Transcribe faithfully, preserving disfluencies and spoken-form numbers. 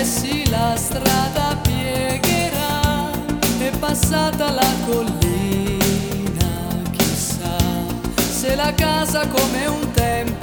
sì, la strada piegherà, è passata la collina, chissà se la casa come un tempo